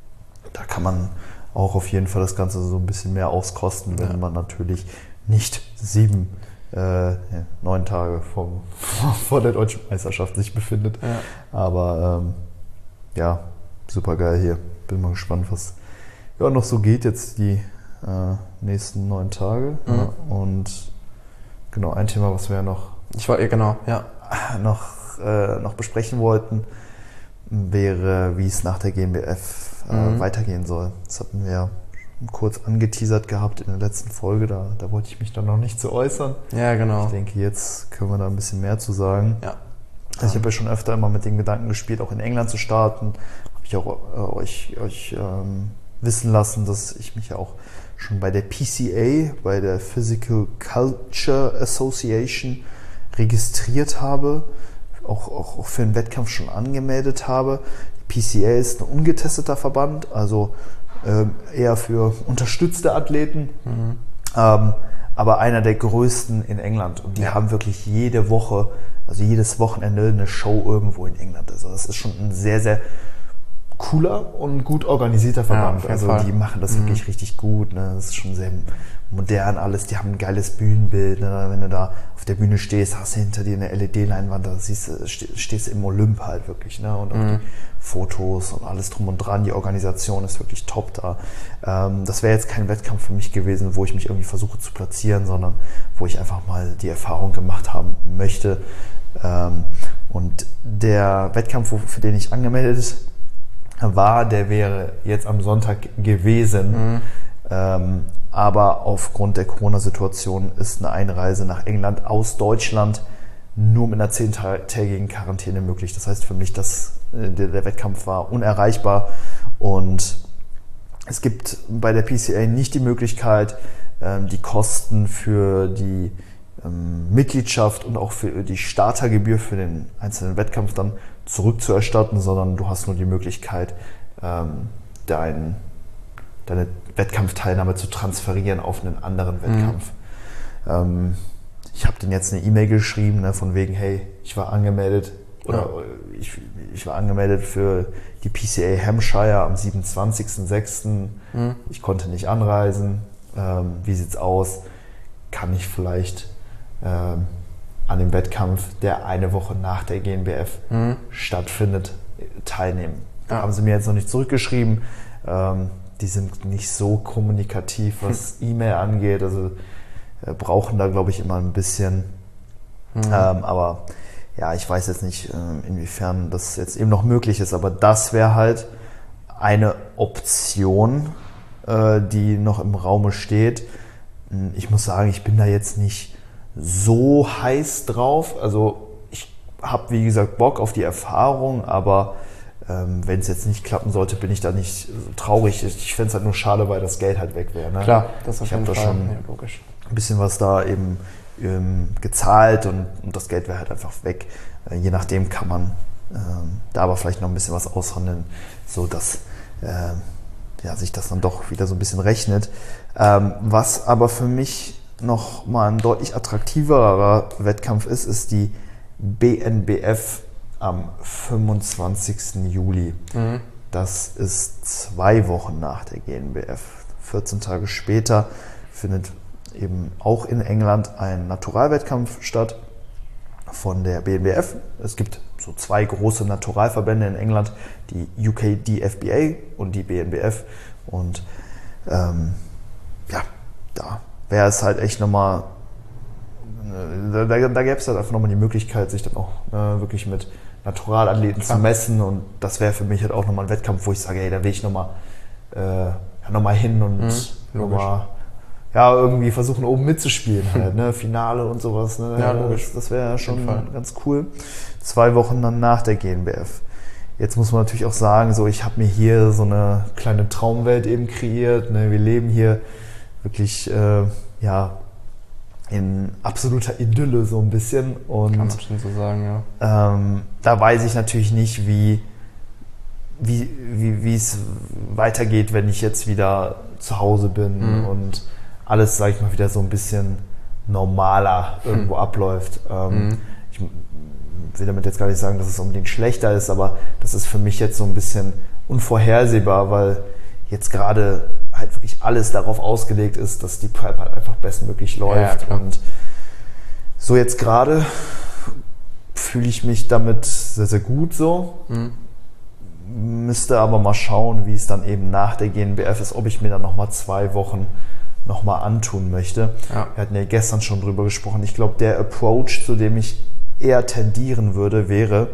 da kann man auch auf jeden Fall das Ganze so ein bisschen mehr auskosten, wenn Ja. man natürlich nicht sieben, äh, ja, neun Tage vom, vor der Deutschen Meisterschaft sich befindet. Ja. Aber ähm, ja, super geil hier. Bin mal gespannt, was ja, noch so geht jetzt die äh, nächsten neun Tage. Mhm. Ja, und genau, ein Thema, was wir ja noch, Ich wollte, genau, ja. noch, äh, noch besprechen wollten, wäre, wie es nach der G m B F äh, Mhm. weitergehen soll. Das hatten wir ja kurz angeteasert gehabt in der letzten Folge, da, da wollte ich mich dann noch nicht zu äußern. Ja, genau. Ich denke, jetzt können wir da ein bisschen mehr zu sagen. Ja. Also ich habe ja schon öfter immer mit dem Gedanken gespielt, auch in England zu starten. Habe ich auch äh, euch, euch ähm, wissen lassen, dass ich mich ja auch schon bei der P C A, bei der Physical Culture Association registriert habe, auch, auch, auch für einen Wettkampf schon angemeldet habe. Die P C A ist ein ungetesteter Verband, also ähm, eher für unterstützte Athleten, Mhm. ähm, aber einer der größten in England. Und die Ja. haben wirklich jede Woche, also jedes Wochenende eine Show irgendwo in England. Also das ist schon ein sehr, sehr cooler und gut organisierter Ja, Verband. auf jeden Also Fall. die machen das Mhm. wirklich richtig gut. Ne? Das ist schon sehr modern alles. Die haben ein geiles Bühnenbild. Ne? Wenn du da auf der Bühne stehst, hast du hinter dir eine L E D-Leinwand, da siehst du, ste- stehst du im Olymp halt wirklich. Ne? Und auch Mhm. die Fotos und alles drum und dran. Die Organisation ist wirklich top da. Ähm, das wäre jetzt kein Wettkampf für mich gewesen, wo ich mich irgendwie versuche zu platzieren, sondern wo ich einfach mal die Erfahrung gemacht haben möchte. Ähm, und der Wettkampf, wo- für den ich angemeldet war, der wäre jetzt am Sonntag gewesen. Mhm. Ähm, aber aufgrund der Corona-Situation ist eine Einreise nach England aus Deutschland nur mit einer zehntägigen Quarantäne möglich. Das heißt für mich, dass äh, der, der Wettkampf war unerreichbar und es gibt bei der P C A nicht die Möglichkeit, ähm, die Kosten für die ähm, Mitgliedschaft und auch für die Startergebühr für den einzelnen Wettkampf dann zurückzuerstatten, sondern du hast nur die Möglichkeit, ähm, dein, deine Wettkampfteilnahme zu transferieren auf einen anderen Wettkampf. Ähm, ich habe denen jetzt eine E-Mail geschrieben, ne, von wegen, hey, ich war angemeldet oder Ja. ich, ich war angemeldet für die P C A Hampshire am siebenundzwanzigsten sechsten Mhm. Ich konnte nicht anreisen. Ähm, wie sieht's aus? Kann ich vielleicht ähm, an dem Wettkampf, der eine Woche nach der G n B F Mhm. stattfindet, teilnehmen? Da Ja. haben sie mir jetzt noch nicht zurückgeschrieben. Ähm, die sind nicht so kommunikativ, was E-Mail angeht. Also äh, brauchen da, glaube ich, immer ein bisschen, Mhm. Ähm, aber ja, ich weiß jetzt nicht, inwiefern das jetzt eben noch möglich ist, aber das wäre halt eine Option, die noch im Raume steht. Ich muss sagen, ich bin da jetzt nicht so heiß drauf. Also ich habe, wie gesagt, Bock auf die Erfahrung, aber ähm, wenn es jetzt nicht klappen sollte, bin ich da nicht traurig. Ich fände es halt nur schade, weil das Geld halt weg wäre. Ne? Klar, das auf ich habe da schon ja, logisch. ein bisschen was da eben ähm, gezahlt und, und das Geld wäre halt einfach weg. Äh, je nachdem kann man ähm, da aber vielleicht noch ein bisschen was aushandeln, so dass äh, ja, sich das dann doch wieder so ein bisschen rechnet. Ähm, was aber für mich noch mal ein deutlich attraktiverer Wettkampf ist, ist die B N B F am fünfundzwanzigsten Juli. Mhm. Das ist zwei Wochen nach der G N B F. vierzehn Tage später findet eben auch in England ein Naturalwettkampf statt von der B N B F. Es gibt so zwei große Naturalverbände in England, die U K D F B A und die B N B F. Und ähm, ja, da wäre es halt echt nochmal, da, da, da gäbe es halt einfach nochmal die Möglichkeit, sich dann auch äh, wirklich mit Naturalathleten Klar. zu messen. Und das wäre für mich halt auch nochmal ein Wettkampf, wo ich sage, ey, da will ich nochmal äh, ja, noch mal hin und mhm, nochmal ja, irgendwie versuchen, oben mitzuspielen halt, ne? Finale und sowas. Ne? Ja, logisch. Das, das wäre ja schon ganz cool. Zwei Wochen dann nach der G N B F. Jetzt muss man natürlich auch sagen, so ich habe mir hier so eine kleine Traumwelt eben kreiert. Ne? Wir leben hier wirklich äh, ja, in absoluter Idylle so ein bisschen. Und, kann man schon so sagen, ja. Ähm, da weiß ich natürlich nicht, wie wie wie wie es weitergeht, wenn ich jetzt wieder zu Hause bin mhm. und alles, sage ich mal, wieder so ein bisschen normaler irgendwo hm. abläuft. Ähm, mhm. Ich will damit jetzt gar nicht sagen, dass es unbedingt schlechter ist, aber das ist für mich jetzt so ein bisschen unvorhersehbar, weil jetzt gerade halt wirklich alles darauf ausgelegt ist, dass die Prep halt einfach bestmöglich läuft. Ja, und so jetzt gerade fühle ich mich damit sehr, sehr gut so. Mhm. Müsste aber mal schauen, wie es dann eben nach der G N B F ist, ob ich mir dann nochmal zwei Wochen nochmal antun möchte. Ja. Wir hatten ja gestern schon drüber gesprochen. Ich glaube, der Approach, zu dem ich eher tendieren würde, wäre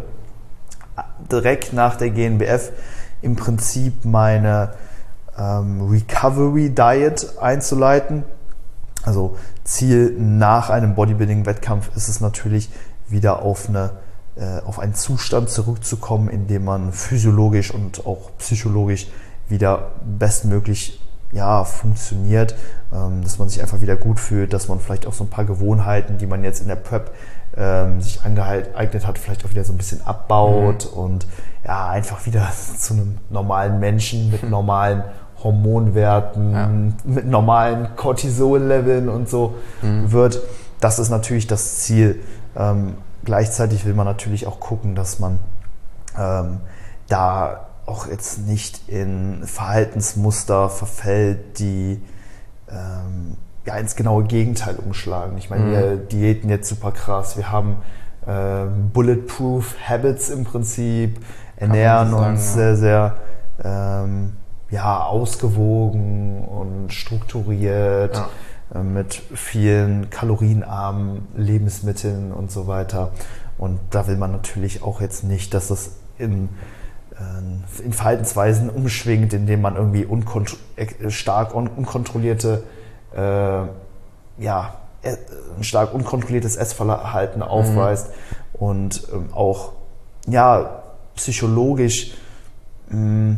direkt nach der G N B F im Prinzip meine ähm, Recovery Diet einzuleiten. Also Ziel nach einem Bodybuilding-Wettkampf ist es natürlich, wieder auf, eine, äh, auf einen Zustand zurückzukommen, in dem man physiologisch und auch psychologisch wieder bestmöglich ja, funktioniert, ähm, dass man sich einfach wieder gut fühlt, dass man vielleicht auch so ein paar Gewohnheiten, die man jetzt in der Prep ähm, sich angeeignet hat, vielleicht auch wieder so ein bisschen abbaut mhm. und ja, einfach wieder zu einem normalen Menschen mit normalen Hormonwerten, ja. mit normalen Cortisol-Leveln und so mhm. wird. Das ist natürlich das Ziel. Ähm, gleichzeitig will man natürlich auch gucken, dass man ähm, da auch jetzt nicht in Verhaltensmuster verfällt, die ähm, ja, ins genaue Gegenteil umschlagen. Ich meine, mhm. wir diäten jetzt super krass, wir haben äh, Bulletproof Habits im Prinzip, ernähren sagen, uns ja. sehr, sehr ähm, ja, ausgewogen und strukturiert, ja. äh, mit vielen kalorienarmen Lebensmitteln und so weiter. Und da will man natürlich auch jetzt nicht, dass es in in Verhaltensweisen umschwingt, indem man irgendwie unkont- stark un- unkontrollierte, äh, ja, ein stark unkontrolliertes Essverhalten aufweist mhm. und ähm, auch ja, psychologisch mh,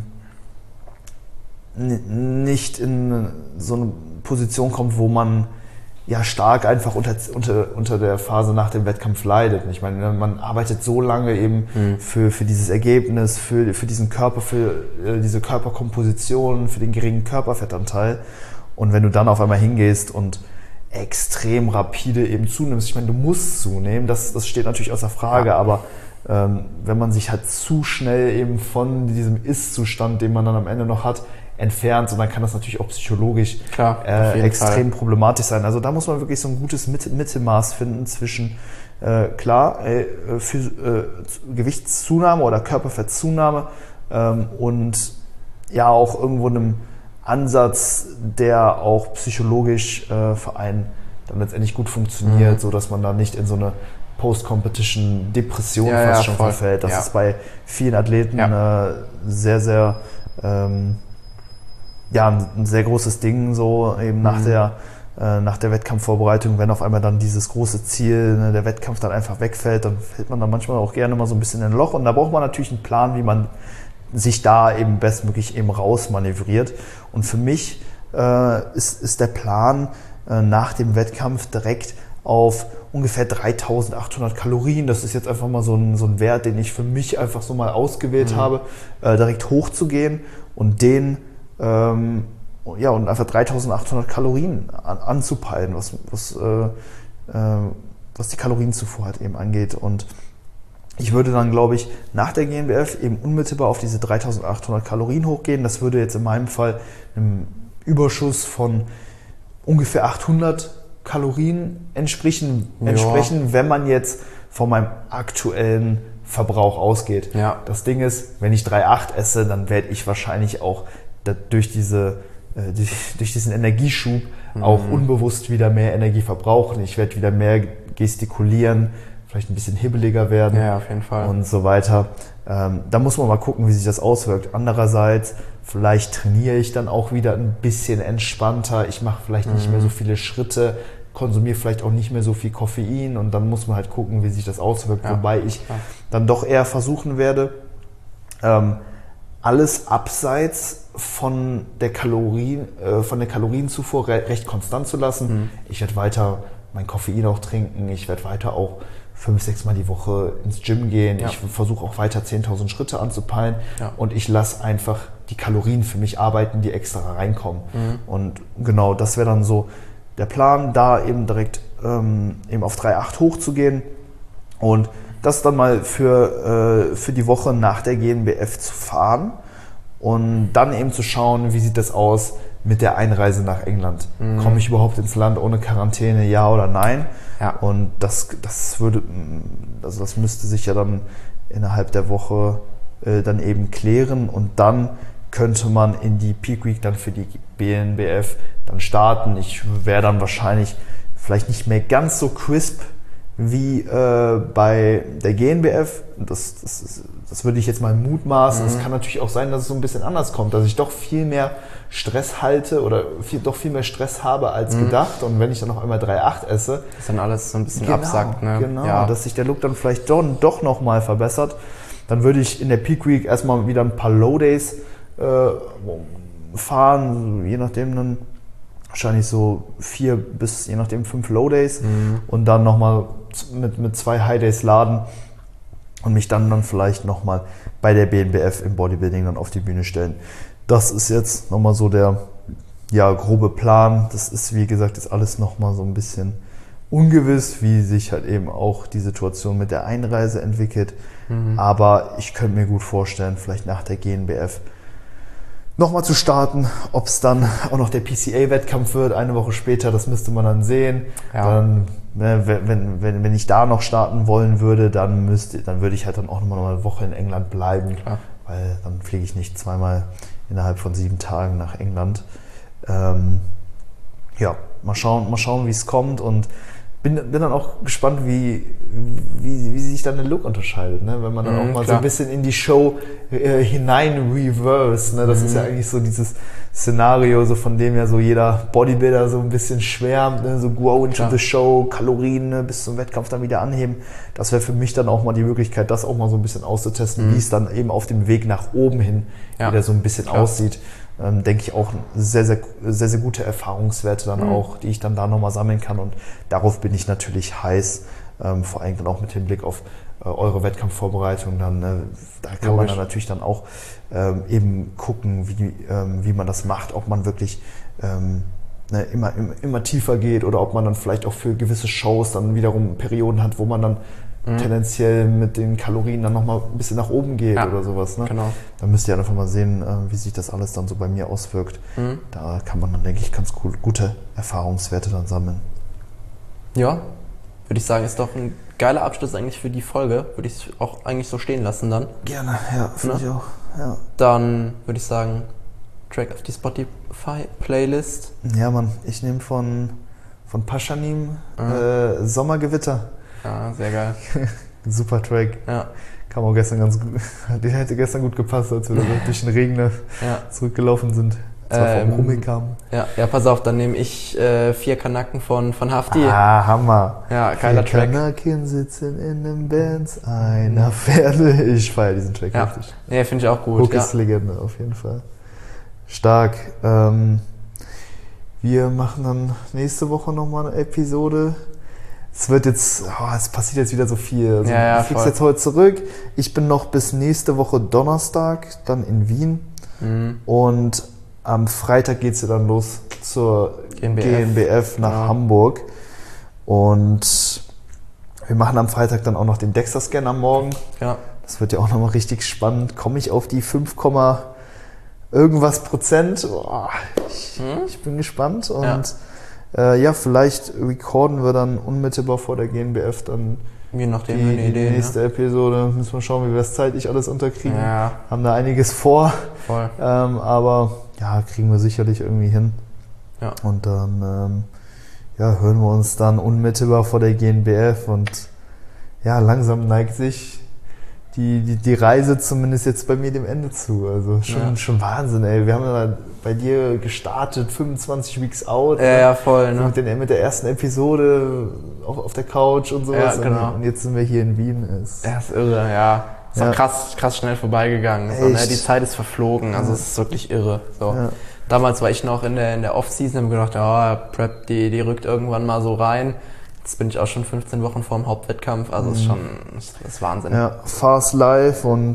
n- nicht in so eine Position kommt, wo man ja stark einfach unter, unter, unter der Phase nach dem Wettkampf leidet. Ich meine, man arbeitet so lange eben mhm. für, für dieses Ergebnis, für, für diesen Körper, für äh, diese Körperkomposition, für den geringen Körperfettanteil. Und wenn du dann auf einmal hingehst und extrem rapide eben zunimmst, ich meine, du musst zunehmen, das, das steht natürlich außer Frage, ja. aber ähm, wenn man sich halt zu schnell eben von diesem Ist-Zustand, den man dann am Ende noch hat, entfernt, und dann kann das natürlich auch psychologisch Klar, äh, extrem Fall. problematisch sein. Also da muss man wirklich so ein gutes Mit- Mittelmaß finden zwischen äh, klar äh, für, äh, Gewichtszunahme oder Körperfettzunahme ähm, und ja auch irgendwo einem Ansatz, der auch psychologisch äh, für einen dann letztendlich gut funktioniert, mhm. so dass man da nicht in so eine Post-Competition-Depression ja, fast ja, schon voll. verfällt. Das ja. ist bei vielen Athleten ja. äh, sehr, sehr ähm, ja, ein, ein sehr großes Ding, so eben mhm. nach der äh, nach der Wettkampfvorbereitung, wenn auf einmal dann dieses große Ziel, ne, der Wettkampf dann einfach wegfällt, dann fällt man dann manchmal auch gerne mal so ein bisschen in ein Loch und da braucht man natürlich einen Plan, wie man sich da eben bestmöglich eben rausmanövriert. Und für mich äh, ist, ist der Plan äh, nach dem Wettkampf direkt auf ungefähr dreitausendachthundert Kalorien, das ist jetzt einfach mal so ein, so ein Wert, den ich für mich einfach so mal ausgewählt mhm. habe, äh, direkt hochzugehen und den ähm, ja, und einfach dreitausendachthundert Kalorien an, anzupeilen, was, was, äh, äh, was die Kalorienzufuhr halt eben angeht. Und ich würde dann, glaube ich, nach der G N B F eben unmittelbar auf diese dreitausendachthundert Kalorien hochgehen. Das würde jetzt in meinem Fall einem Überschuss von ungefähr achthundert Kalorien entsprechen, ja. entsprechen, wenn man jetzt von meinem aktuellen Verbrauch ausgeht. Ja. Das Ding ist, wenn ich drei Komma acht esse, dann werde ich wahrscheinlich auch durch, diese, durch, durch diesen Energieschub mhm. auch unbewusst wieder mehr Energie verbrauchen. Ich werde wieder mehr gestikulieren, vielleicht ein bisschen hibbeliger werden ja, auf jeden Fall. Und so weiter. Ähm, da muss man mal gucken, wie sich das auswirkt. Andererseits, vielleicht trainiere ich dann auch wieder ein bisschen entspannter. Ich mache vielleicht mhm. nicht mehr so viele Schritte, konsumiere vielleicht auch nicht mehr so viel Koffein und dann muss man halt gucken, wie sich das auswirkt. Ja. Wobei ich ja. dann doch eher versuchen werde, ähm, alles abseits von der Kalorien, äh, von der Kalorienzufuhr re- recht konstant zu lassen. Mhm. Ich werde weiter mein Koffein auch trinken. Ich werde weiter auch fünf, sechs Mal die Woche ins Gym gehen. Ja. Ich versuche auch weiter zehntausend Schritte anzupeilen ja. und ich lasse einfach die Kalorien für mich arbeiten, die extra reinkommen. Mhm. Und genau, das wäre dann so der Plan, da eben direkt ähm, eben auf drei Komma acht hochzugehen und das dann mal für, äh, für die Woche nach der G N B F zu fahren und dann eben zu schauen, wie sieht das aus mit der Einreise nach England. Mhm. Komme ich überhaupt ins Land ohne Quarantäne, ja oder nein? Ja. Und das, das würde, also das müsste sich ja dann innerhalb der Woche äh, dann eben klären und dann könnte man in die Peak Week dann für die B N B F dann starten. Ich wäre dann wahrscheinlich vielleicht nicht mehr ganz so crisp wie äh, bei der G N B F. Das, das, ist, das würde ich jetzt mal mutmaßen. Es mhm. kann natürlich auch sein, dass es so ein bisschen anders kommt, dass ich doch viel mehr Stress halte oder viel, doch viel mehr Stress habe als mhm. gedacht. Und wenn ich dann noch einmal drei Komma acht esse, dass dann alles so ein bisschen genau, absackt. Ne? Genau, ja. dass sich der Look dann vielleicht doch, doch nochmal verbessert. Dann würde ich in der Peak Week erstmal wieder ein paar Low Days äh, fahren, je nachdem dann wahrscheinlich so vier bis je nachdem fünf Low Days mhm. und dann nochmal mit, mit zwei High Days laden und mich dann, dann vielleicht nochmal bei der B N B F im Bodybuilding dann auf die Bühne stellen. Das ist jetzt nochmal so der ja, grobe Plan. Das ist, wie gesagt, jetzt alles nochmal so ein bisschen ungewiss, wie sich halt eben auch die Situation mit der Einreise entwickelt. Mhm. Aber ich könnte mir gut vorstellen, vielleicht nach der G N B F nochmal zu starten. Ob es dann auch noch der P C A-Wettkampf wird, eine Woche später, das müsste man dann sehen. Ja. Dann, ne, wenn, wenn, wenn ich da noch starten wollen würde, dann müsste, dann würde ich halt dann auch nochmal eine Woche in England bleiben. Klar. Weil dann fliege ich nicht zweimal innerhalb von sieben Tagen nach England. Ähm, ja, mal schauen, mal schauen, wie es kommt und bin, bin dann auch gespannt, wie, wie, wie sich dann der Look unterscheidet, ne? Wenn man dann mhm, auch mal klar. so ein bisschen in die Show äh, hinein reverse, ne? Das mhm. ist ja eigentlich so dieses Szenario, so von dem ja so jeder Bodybuilder so ein bisschen schwärmt, ne? So go into klar. the show, Kalorien, ne? Bis zum Wettkampf dann wieder anheben. Das wäre für mich dann auch mal die Möglichkeit, das auch mal so ein bisschen auszutesten, mhm. wie es dann eben auf dem Weg nach oben hin ja. wieder so ein bisschen klar. aussieht. Ähm, denke ich auch sehr, sehr, sehr, sehr gute Erfahrungswerte dann mhm. auch, die ich dann da nochmal sammeln kann und darauf bin ich natürlich heiß, ähm, vor allem dann auch mit Hinblick auf äh, eure Wettkampfvorbereitung dann, äh, da kann Logisch. man dann natürlich dann auch ähm, eben gucken, wie, ähm, wie man das macht, ob man wirklich ähm, ne, immer, immer, immer tiefer geht oder ob man dann vielleicht auch für gewisse Shows dann wiederum Perioden hat, wo man dann Mhm. tendenziell mit den Kalorien dann nochmal ein bisschen nach oben geht ja, oder sowas. Ne? Genau. Dann müsst ihr einfach mal sehen, wie sich das alles dann so bei mir auswirkt. Mhm. Da kann man dann, denke ich, ganz cool, gute Erfahrungswerte dann sammeln. Ja, würde ich sagen, ist doch ein geiler Abschluss eigentlich für die Folge. Würde ich auch eigentlich so stehen lassen dann. Gerne, ja, finde ne? ich auch. Ja. Dann würde ich sagen, Track auf die Spotify-Playlist. Ja, Mann, ich nehme von, von Paschanim mhm. äh, Sommergewitter. Ja, sehr geil. Super Track. Ja. Kam auch gestern ganz gut. Der hätte gestern gut gepasst, als wir da durch den Regen ja. zurückgelaufen sind. Zwar ähm, vom Rummel kamen. Ja, ja, pass auf, dann nehme ich äh, vier Kanaken von, von Hafti. Ah, Hammer. Ja, geiler vier Track. Kanaken sitzen in einem Benz, einer Pferde. Ich feiere diesen Track ja. richtig. Ja, finde ich auch gut. Hook ja. ist Legende, auf jeden Fall. Stark. Ähm, wir machen dann nächste Woche nochmal eine Episode. Es wird jetzt, oh, es passiert jetzt wieder so viel. Also, ja, ja, du fliegst jetzt heute zurück. Ich bin noch bis nächste Woche Donnerstag dann in Wien. Mhm. Und am Freitag geht es ja dann los zur G N B F, G N B F nach ja. Hamburg. Und wir machen am Freitag dann auch noch den Dexter-Scan am Morgen. Ja. Das wird ja auch nochmal richtig spannend. Komme ich auf die fünf, irgendwas Prozent? Oh, ich, hm? ich bin gespannt. Und ja. Äh, ja, vielleicht recorden wir dann unmittelbar vor der G N B F dann Je nachdem, die, eine Idee, die nächste ne? Episode. Müssen wir schauen, wie wir es zeitlich alles unterkriegen. Ja. Haben da einiges vor. Voll. Ähm, aber ja, kriegen wir sicherlich irgendwie hin. Ja. Und dann ähm, ja, hören wir uns dann unmittelbar vor der G N B F. Und ja, langsam neigt sich die, die, die Reise zumindest jetzt bei mir dem Ende zu. Also schon, ja. schon Wahnsinn, ey. Wir haben ja bei dir gestartet, fünfundzwanzig Weeks out. Ja, ja, voll, ne? Mit, den, mit der ersten Episode auf, auf der Couch und sowas. Ja, genau. Und, und jetzt sind wir hier in Wien. Ist, ja, ist irre, ja. Ist ja. auch krass, krass schnell vorbeigegangen. So, ne? Die Zeit ist verflogen, also ja. es ist wirklich irre. So. Ja. Damals war ich noch in der, in der Off-Season und habe gedacht, ja, Prep, die, die rückt irgendwann mal so rein. Jetzt bin ich auch schon fünfzehn Wochen vor dem Hauptwettkampf, also mhm. ist schon ist, ist Wahnsinn. Ja, Fast Live und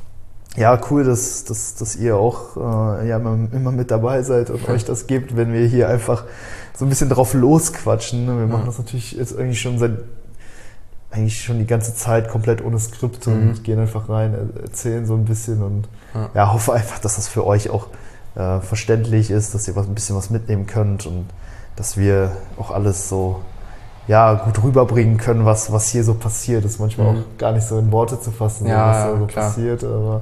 ja, cool, dass, dass, dass ihr auch äh, ja, immer, immer mit dabei seid und ja. euch das gibt, wenn wir hier einfach so ein bisschen drauf losquatschen. Wir machen ja. das natürlich jetzt eigentlich schon seit eigentlich schon die ganze Zeit komplett ohne Skript und mhm. gehen einfach rein, erzählen so ein bisschen und ja, ja hoffe einfach, dass das für euch auch äh, verständlich ist, dass ihr was, ein bisschen was mitnehmen könnt und dass wir auch alles so ja, gut rüberbringen können, was, was hier so passiert. Das ist manchmal mhm. auch gar nicht so in Worte zu fassen, ja, was da so klar. passiert. Aber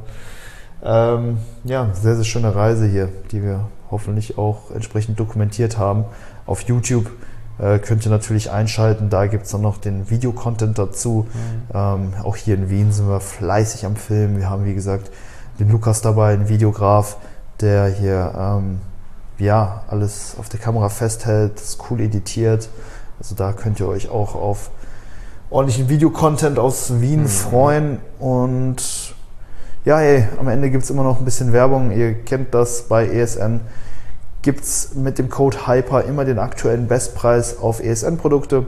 ähm, ja, sehr, sehr schöne Reise hier, die wir hoffentlich auch entsprechend dokumentiert haben. Auf YouTube äh, könnt ihr natürlich einschalten, da gibt es dann noch den Videocontent dazu. Mhm. Ähm, auch hier in Wien sind wir fleißig am Filmen. Wir haben, wie gesagt, den Lukas dabei, einen Videograf, der hier ähm, ja, alles auf der Kamera festhält, das cool editiert. Also da könnt ihr euch auch auf ordentlichen Videocontent aus Wien mhm. freuen. Und ja, ey, am Ende gibt es immer noch ein bisschen Werbung. Ihr kennt das, bei E S N gibt es mit dem Code HYPER immer den aktuellen Bestpreis auf E S N-Produkte.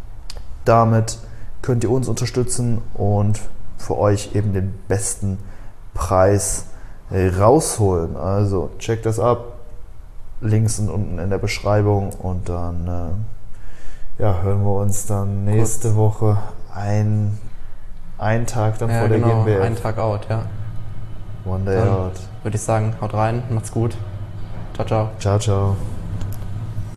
Damit könnt ihr uns unterstützen und für euch eben den besten Preis rausholen. Also checkt das ab. Links sind unten in der Beschreibung und dann äh, ja, hören wir uns dann nächste Kurz. Woche ein, einen Tag dann ja, vor der genau, G N B F. Einen Tag out, ja. One day dann out. Würde ich sagen, haut rein, macht's gut. Ciao, ciao. Ciao, ciao.